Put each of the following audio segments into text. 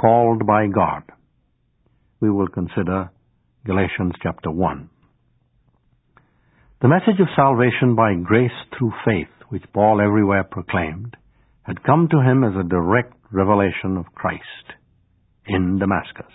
called by God. We will consider Galatians chapter 1. The message of salvation by grace through faith, which Paul everywhere proclaimed, had come to him as a direct revelation of Christ in Damascus.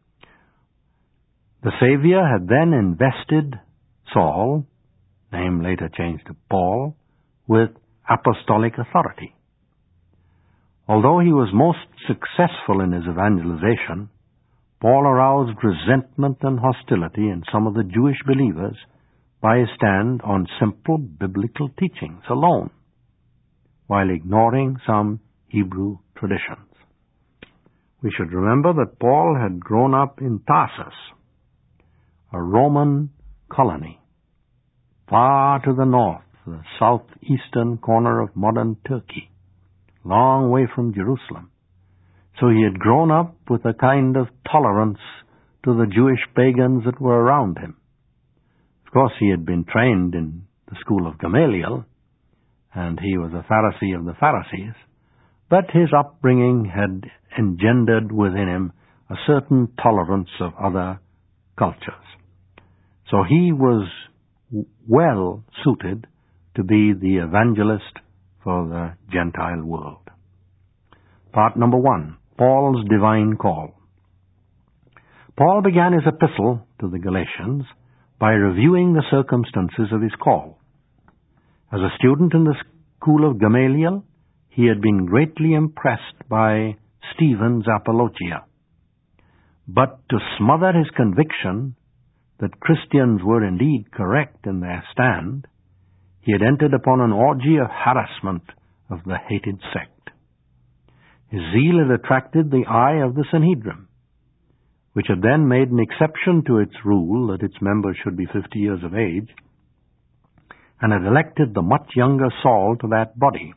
The Savior had then invested Saul, name later changed to Paul, with apostolic authority. Although he was most successful in his evangelization, Paul aroused resentment and hostility in some of the Jewish believers by his stand on simple biblical teachings alone, while ignoring some Hebrew traditions. We should remember that Paul had grown up in Tarsus, a Roman colony, far to the north, the southeastern corner of modern Turkey, long way from Jerusalem. So he had grown up with a kind of tolerance to the Jewish pagans that were around him. Of course, he had been trained in the school of Gamaliel, and he was a Pharisee of the Pharisees, but his upbringing had engendered within him a certain tolerance of other cultures. So he was well suited to be the evangelist for the Gentile world. Part number 1, Paul's divine call. Paul began his epistle to the Galatians by reviewing the circumstances of his call. As a student in the school of Gamaliel, he had been greatly impressed by Stephen's apologia. But to smother his conviction that Christians were indeed correct in their stand, he had entered upon an orgy of harassment of the hated sect. His zeal had attracted the eye of the Sanhedrin, which had then made an exception to its rule that its members should be 50 years of age, and had elected the much younger Saul to that body.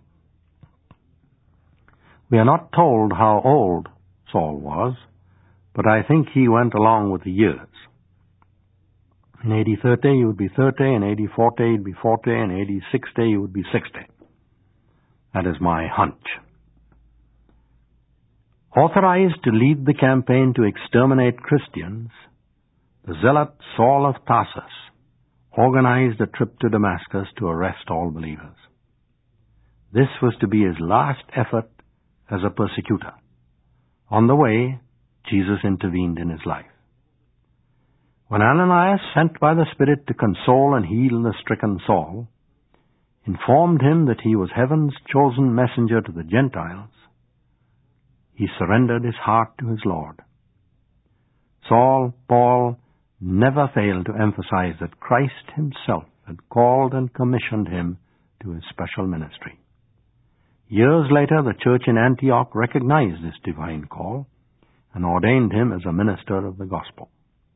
We are not told how old Saul was, but I think he went along with the years. In AD 30 he would be 30, in AD 40 he would be 40, in AD 60 he would be 60. That is my hunch. Authorized to lead the campaign to exterminate Christians, the zealot Saul of Tarsus organized a trip to Damascus to arrest all believers. This was to be his last effort as a persecutor. On the way, Jesus intervened in his life. When Ananias, sent by the Spirit to console and heal the stricken Saul, informed him that he was heaven's chosen messenger to the Gentiles, he surrendered his heart to his Lord. Paul never failed to emphasize that Christ himself had called and commissioned him to his special ministry. Years later, the church in Antioch recognized this divine call and ordained him as a minister of the gospel.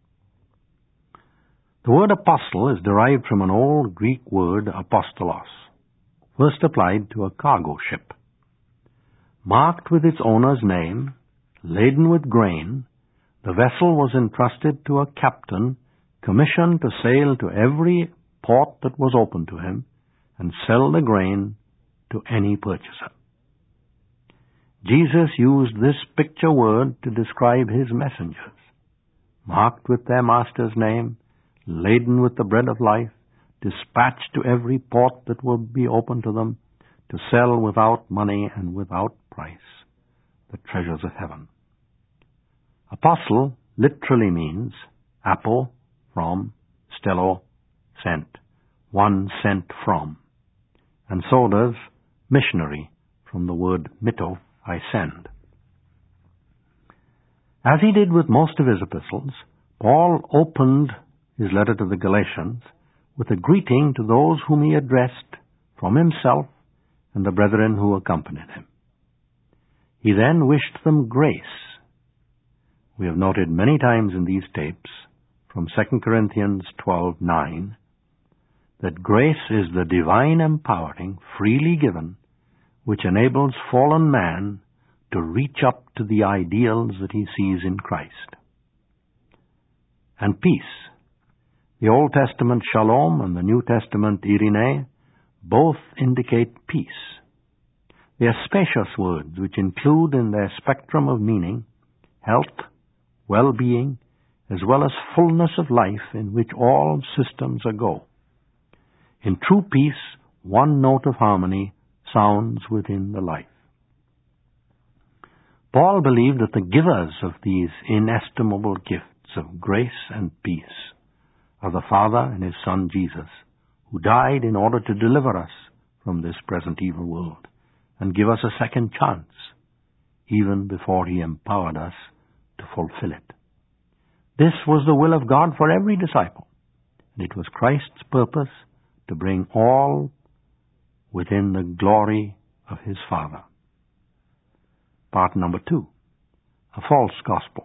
The word apostle is derived from an old Greek word apostolos, first applied to a cargo ship. Marked with its owner's name, laden with grain, the vessel was entrusted to a captain commissioned to sail to every port that was open to him and sell the grain to any purchaser. Jesus used this picture word to describe his messengers, marked with their master's name, laden with the bread of life, dispatched to every port that would be open to them, to sell without money and without price the treasures of heaven. Apostle literally means apo, from, stello, sent, one sent from. And so does missionary, from the word mitto, I send. As he did with most of his epistles, Paul opened his letter to the Galatians with a greeting to those whom he addressed from himself and the brethren who accompanied him. He then wished them grace. We have noted many times in these tapes from 2 Corinthians 12:9 that grace is the divine empowering, freely given, which enables fallen man to reach up to the ideals that he sees in Christ. And peace. The Old Testament shalom and the New Testament eirene both indicate peace. They are spacious words which include in their spectrum of meaning health, well-being, as well as fullness of life in which all systems aglow. In true peace, one note of harmony sounds within the life. Paul believed that the givers of these inestimable gifts of grace and peace are the Father and His Son Jesus, who died in order to deliver us from this present evil world and give us a second chance, even before He empowered us to fulfill it. This was the will of God for every disciple, and it was Christ's purpose to bring all within the glory of His Father. Part number 2, a false gospel.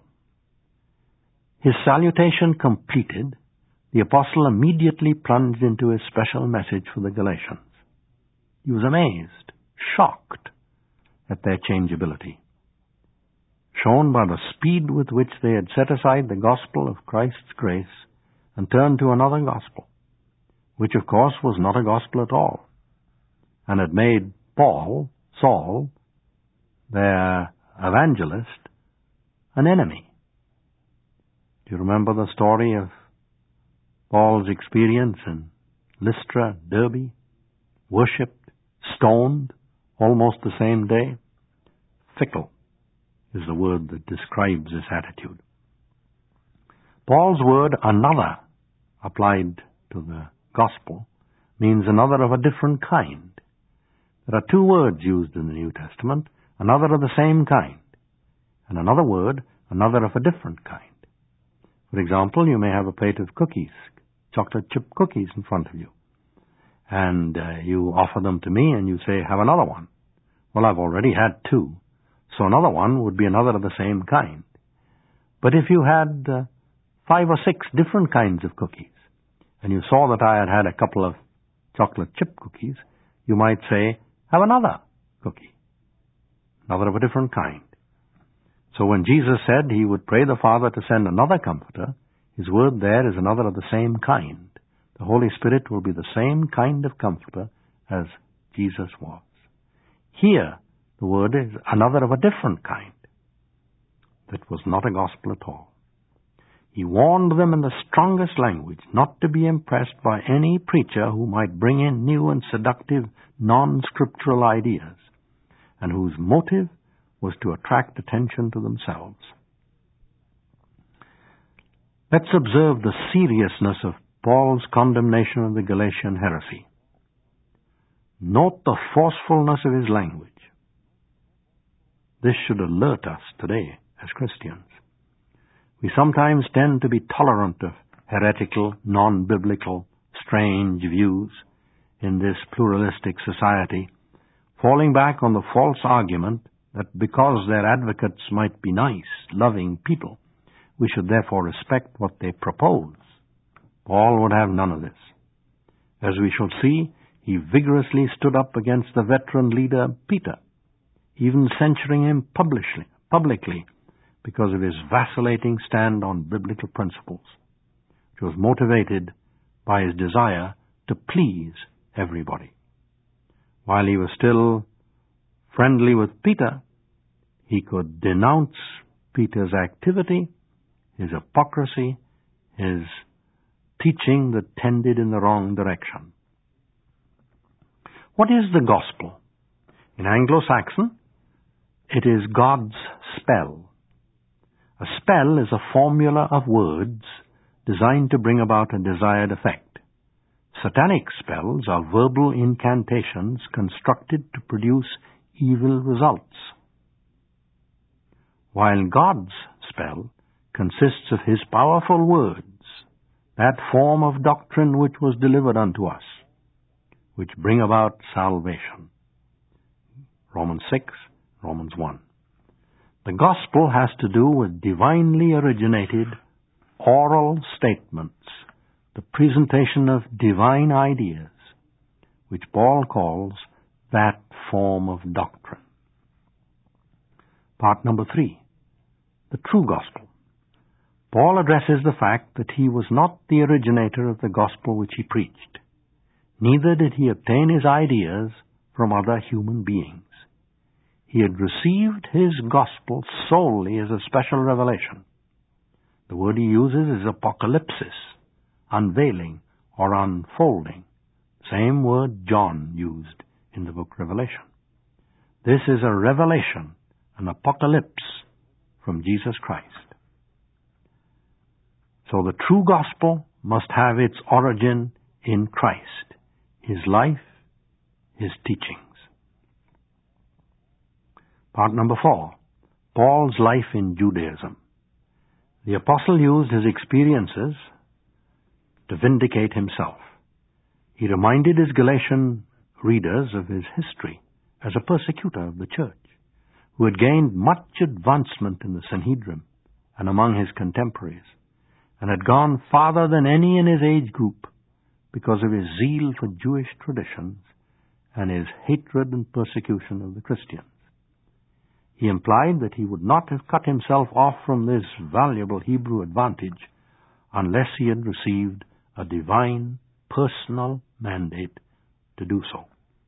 His salutation completed, the apostle immediately plunged into his special message for the Galatians. He was amazed, shocked at their changeability, shown by the speed with which they had set aside the gospel of Christ's grace and turned to another gospel, which of course was not a gospel at all, and had made Saul, their evangelist, an enemy. Do you remember the story of Paul's experience in Lystra, Derbe, worshipped, stoned, almost the same day? Fickle is the word that describes this attitude. Paul's word, another, applied to the gospel, means another of a different kind. There are two words used in the New Testament, another of the same kind, and another word, another of a different kind. For example, you may have a plate of cookies, chocolate chip cookies in front of you, and you offer them to me and you say, have another one. Well, I've already had two, so another one would be another of the same kind. But if you had 5 or 6 different kinds of cookies, and you saw that I had had a couple of chocolate chip cookies, you might say, have another cookie, another of a different kind. So when Jesus said He would pray the Father to send another Comforter, His word there is another of the same kind. The Holy Spirit will be the same kind of Comforter as Jesus was. Here, the word is another of a different kind. That was not a gospel at all. He warned them in the strongest language not to be impressed by any preacher who might bring in new and seductive non-scriptural ideas, and whose motive was to attract attention to themselves. Let's observe the seriousness of Paul's condemnation of the Galatian heresy. Note the forcefulness of his language. This should alert us today as Christians. We sometimes tend to be tolerant of heretical, non-biblical, strange views in this pluralistic society, falling back on the false argument that because their advocates might be nice, loving people, we should therefore respect what they propose. Paul would have none of this. As we shall see, he vigorously stood up against the veteran leader Peter, even censuring him publicly because of his vacillating stand on biblical principles, which was motivated by his desire to please everybody. While he was still friendly with Peter, he could denounce Peter's activity, his hypocrisy, his teaching that tended in the wrong direction. What is the gospel? In Anglo-Saxon, it is God's spell. A spell is a formula of words designed to bring about a desired effect. Satanic spells are verbal incantations constructed to produce evil results, while God's spell consists of His powerful words, that form of doctrine which was delivered unto us, which bring about salvation. Romans 6, Romans 1. The gospel has to do with divinely originated oral statements, the presentation of divine ideas, which Paul calls that form of doctrine. Part number 3, the true gospel. Paul addresses the fact that he was not the originator of the gospel which he preached. Neither did he obtain his ideas from other human beings. He had received his gospel solely as a special revelation. The word he uses is apocalypsis, unveiling or unfolding. Same word John used in the book Revelation. This is a revelation, an apocalypse from Jesus Christ. So the true gospel must have its origin in Christ, his life, his teachings. Part number 4, Paul's life in Judaism. The apostle used his experiences to vindicate himself. He reminded his Galatian readers of his history as a persecutor of the church, who had gained much advancement in the Sanhedrin and among his contemporaries, and had gone farther than any in his age group because of his zeal for Jewish traditions and his hatred and persecution of the Christians. He implied that he would not have cut himself off from this valuable Hebrew advantage unless he had received a divine, personal mandate to do so.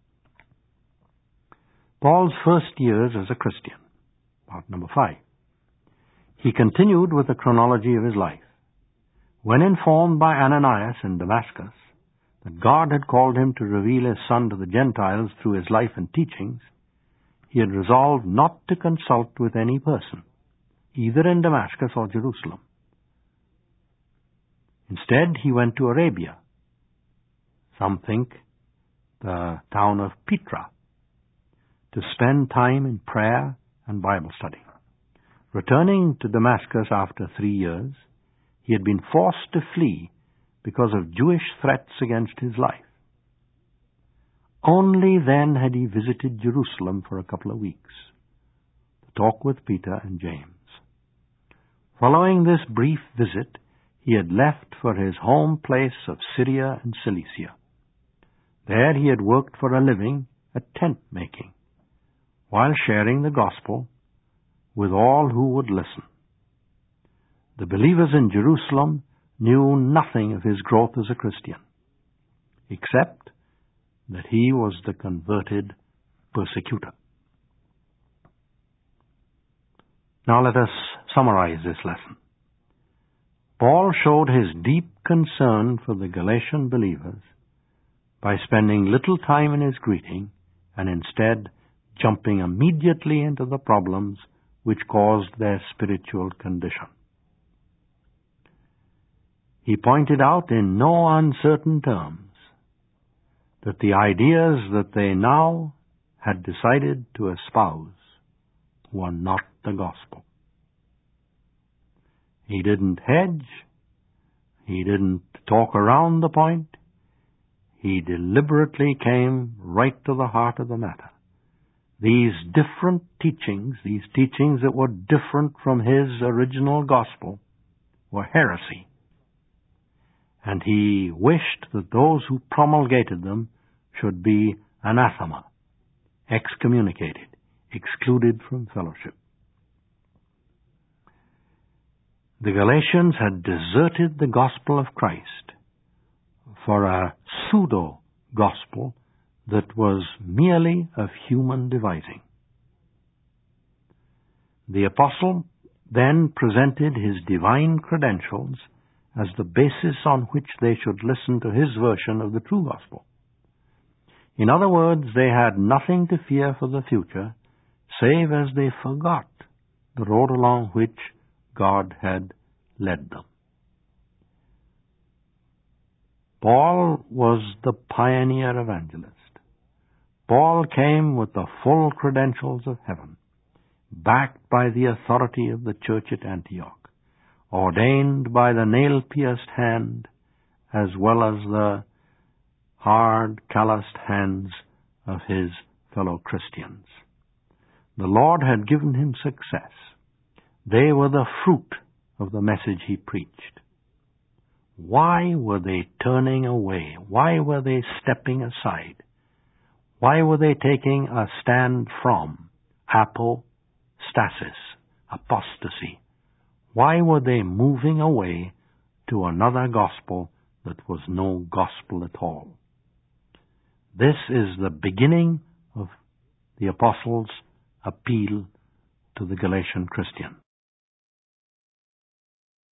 Paul's first years as a Christian, part number 5. He continued with the chronology of his life. When informed by Ananias in Damascus that God had called him to reveal his Son to the Gentiles through his life and teachings, he had resolved not to consult with any person, either in Damascus or Jerusalem. Instead, he went to Arabia, some think the town of Petra, to spend time in prayer and Bible study. Returning to Damascus after 3 years, he had been forced to flee because of Jewish threats against his life. Only then had he visited Jerusalem for a couple of weeks to talk with Peter and James. Following this brief visit, he had left for his home place of Syria and Cilicia. There he had worked for a living at tent making, while sharing the gospel with all who would listen. The believers in Jerusalem knew nothing of his growth as a Christian, except that he was the converted persecutor. Now let us summarize this lesson. Paul showed his deep concern for the Galatian believers by spending little time in his greeting and instead jumping immediately into the problems which caused their spiritual condition. He pointed out in no uncertain terms that the ideas that they now had decided to espouse were not the gospel. He didn't hedge. He didn't talk around the point. He deliberately came right to the heart of the matter. These different teachings, these teachings that were different from his original gospel, were heresy. And he wished that those who promulgated them should be anathema, excommunicated, excluded from fellowship. The Galatians had deserted the gospel of Christ for a pseudo-gospel that was merely of human devising. The apostle then presented his divine credentials as the basis on which they should listen to his version of the true gospel. In other words, they had nothing to fear for the future, save as they forgot the road along which God had led them. Paul was the pioneer evangelist. Paul came with the full credentials of heaven, backed by the authority of the church at Antioch, ordained by the nail-pierced hand as well as the hard, calloused hands of his fellow Christians. The Lord had given him success. They were the fruit of the message he preached. Why were they turning away? Why were they stepping aside? Why were they taking a stand from apostasis, apostasy? Why were they moving away to another gospel that was no gospel at all? This is the beginning of the apostles' appeal to the Galatian Christian.